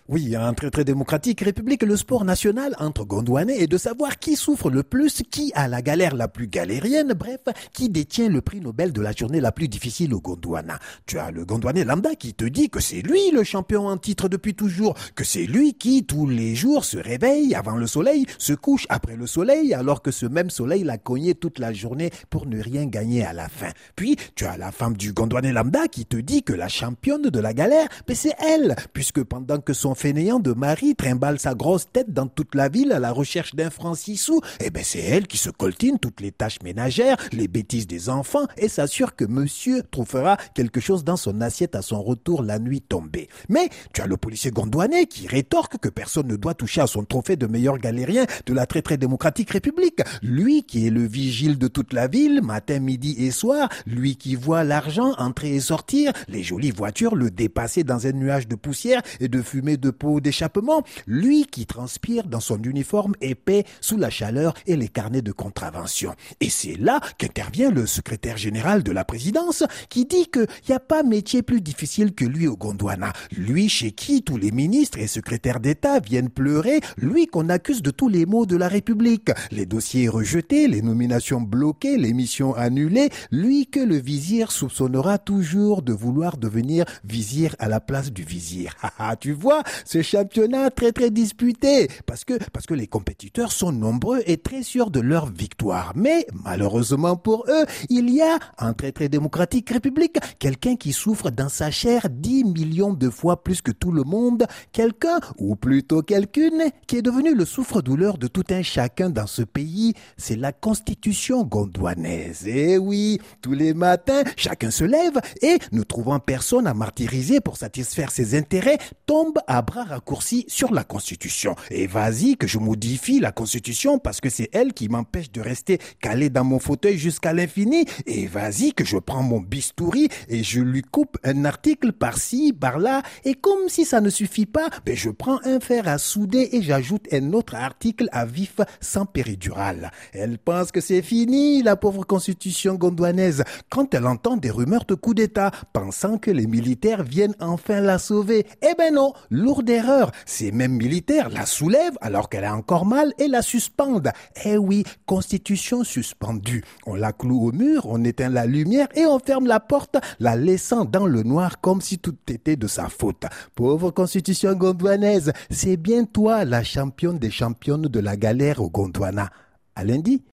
Oui, un très démocratique république, le sport national entre Gondwanais est de savoir qui souffre le plus, qui a la galère la plus galérienne, bref, qui détient le prix Nobel de la journée la plus difficile au Gondwana. Tu as le Gondwanais lambda qui te dit que c'est lui le champion en titre depuis toujours, que c'est lui qui, tous les jours, se réveille avant le soleil, se couche après le soleil, alors que ce même soleil l'a cogné toute la journée pour ne rien gagner à la fin. Puis, tu as la femme du Gondwanais lambda qui te dit que la championne de la galère, c'est elle, puisque pendant que son fainéant de mari trimballe sa grosse tête dans toute la ville à la recherche d'un franc 6 sous, c'est elle qui se coltine toutes les tâches ménagères, les bêtises des enfants et s'assure que monsieur trouvera quelque chose dans son assiette à son retour la nuit tombée. Mais tu as le policier gondouanais qui rétorque que personne ne doit toucher à son trophée de meilleur galérien de la très démocratique république. Lui qui est le vigile de toute la ville, matin, midi et soir, lui qui voit l'argent entrer et sortir, les jolies voitures le dépasser dans un nuage de poussière et de fumée de peau d'échappement, lui qui transpire dans son uniforme épais sous la chaleur et les carnets de contravention. Et c'est là qu'intervient le secrétaire général de la présidence qui dit qu'il n'y a pas métier plus difficile que lui au Gondwana. Lui chez qui tous les ministres et secrétaires d'État viennent pleurer, lui qu'on accuse de tous les maux de la République. Les dossiers rejetés, les nominations bloquées, les missions annulées, lui que le vizir soupçonnera toujours de vouloir devenir vizir à la place du vizir. Tu vois, ce championnat très disputé parce que les compétiteurs sont nombreux et très sûrs de leur victoire. Mais malheureusement pour eux, il y a en très démocratique république quelqu'un qui souffre dans sa chair 10 millions de fois plus que tout le monde, quelqu'un ou plutôt quelqu'une qui est devenu le souffre-douleur de tout un chacun dans ce pays, c'est la constitution gondouanaise. Et oui, tous les matins, chacun se lève et, ne trouvant personne à martyriser pour satisfaire ses intérêts, tombe à bras raccourcis sur la Constitution. Et vas-y que je modifie la Constitution parce que c'est elle qui m'empêche de rester calé dans mon fauteuil jusqu'à l'infini. Et vas-y que je prends mon bistouri et je lui coupe un article par-ci, par-là. Et comme si ça ne suffit pas, je prends un fer à souder et j'ajoute un autre article à vif sans péridurale. Elle pense que c'est fini, la pauvre Constitution gondouanaise, quand elle entend des rumeurs de coup d'État, pensant que les militaires viennent enfin la sauver. Non, lourde erreur. Ces mêmes militaires la soulèvent alors qu'elle a encore mal et la suspendent. Oui, Constitution suspendue. On la cloue au mur, on éteint la lumière et on ferme la porte, la laissant dans le noir comme si tout était de sa faute. Pauvre Constitution gondouanaise, c'est bien toi la championne des championnes de la galère au Gondwana. À lundi.